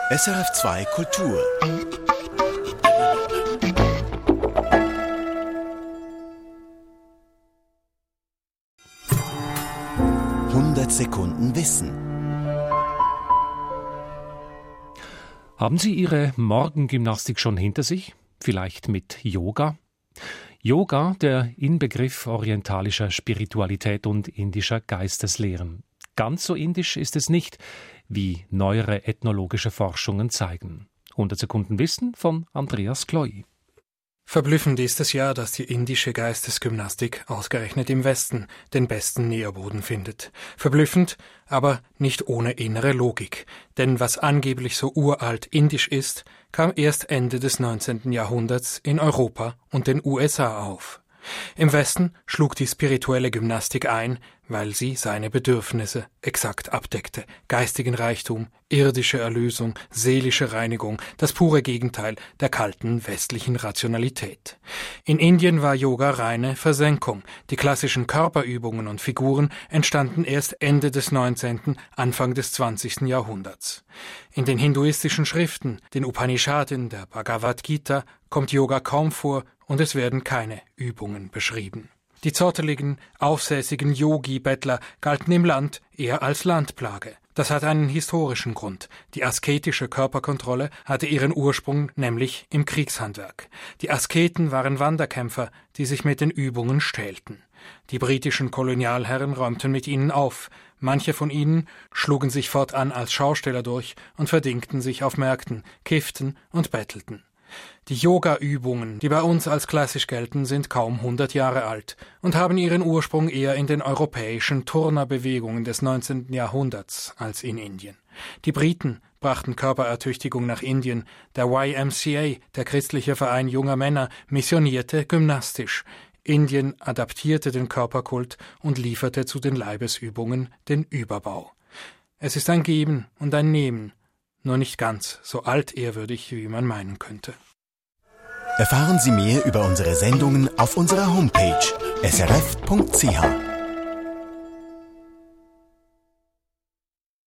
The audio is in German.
SRF2 Kultur. Sekunden Wissen. Haben Sie Ihre Morgengymnastik schon hinter sich? Vielleicht mit Yoga? Yoga, der Inbegriff orientalischer Spiritualität und indischer Geisteslehren. Ganz so indisch ist es nicht, wie neuere ethnologische Forschungen zeigen. 100 Sekunden Wissen von Andreas Kloy. Verblüffend ist es ja, dass die indische Geistesgymnastik ausgerechnet im Westen den besten Nährboden findet. Verblüffend, aber nicht ohne innere Logik. Denn was angeblich so uralt indisch ist, kam erst Ende des 19. Jahrhunderts in Europa und den USA auf. Im Westen schlug die spirituelle Gymnastik ein, weil sie seine Bedürfnisse exakt abdeckte. Geistigen Reichtum, irdische Erlösung, seelische Reinigung, das pure Gegenteil der kalten westlichen Rationalität. In Indien war Yoga reine Versenkung. Die klassischen Körperübungen und Figuren entstanden erst Ende des 19., Anfang des 20. Jahrhunderts. In den hinduistischen Schriften, den Upanishaden, der Bhagavad Gita, kommt Yoga kaum vor und es werden keine Übungen beschrieben. Die zotteligen, aufsässigen Yogi-Bettler galten im Land eher als Landplage. Das hat einen historischen Grund. Die asketische Körperkontrolle hatte ihren Ursprung nämlich im Kriegshandwerk. Die Asketen waren Wanderkämpfer, die sich mit den Übungen stählten. Die britischen Kolonialherren räumten mit ihnen auf. Manche von ihnen schlugen sich fortan als Schausteller durch und verdingten sich auf Märkten, kifften und bettelten. Die Yoga-Übungen, die bei uns als klassisch gelten, sind kaum 100 Jahre alt und haben ihren Ursprung eher in den europäischen Turnerbewegungen des 19. Jahrhunderts als in Indien. Die Briten brachten Körperertüchtigung nach Indien. Der YMCA, der christliche Verein junger Männer, missionierte gymnastisch. Indien adaptierte den Körperkult und lieferte zu den Leibesübungen den Überbau. Es ist ein Geben und ein Nehmen, nur nicht ganz so altehrwürdig, wie man meinen könnte. Erfahren Sie mehr über unsere Sendungen auf unserer Homepage srf.ch.